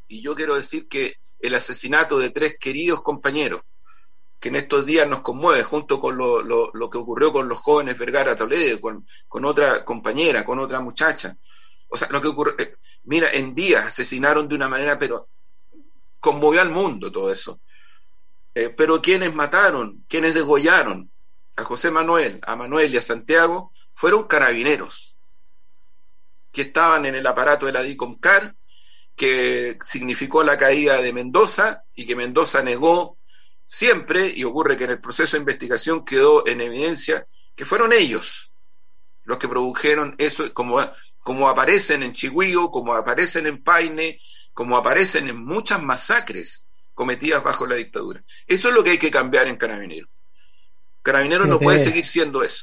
y yo quiero decir que el asesinato de 3 queridos compañeros, que en estos días nos conmueve, junto con lo que ocurrió con los jóvenes Vergara Toledo, con otra compañera, con otra muchacha. O sea, lo que ocurrió, mira, en días asesinaron de una manera, pero conmovió al mundo todo eso. Pero quienes mataron, quienes degollaron a José Manuel, a Manuel y a Santiago, fueron carabineros, que estaban en el aparato de la DICOMCAR, que significó la caída de Mendoza, y que Mendoza negó siempre, y ocurre que en el proceso de investigación quedó en evidencia que fueron ellos los que produjeron eso, como aparecen en Chigüío, como aparecen en Paine, como aparecen en muchas masacres cometidas bajo la dictadura. Eso es lo que hay que cambiar en Carabineros. Carabineros no puede Fíjate, seguir siendo eso.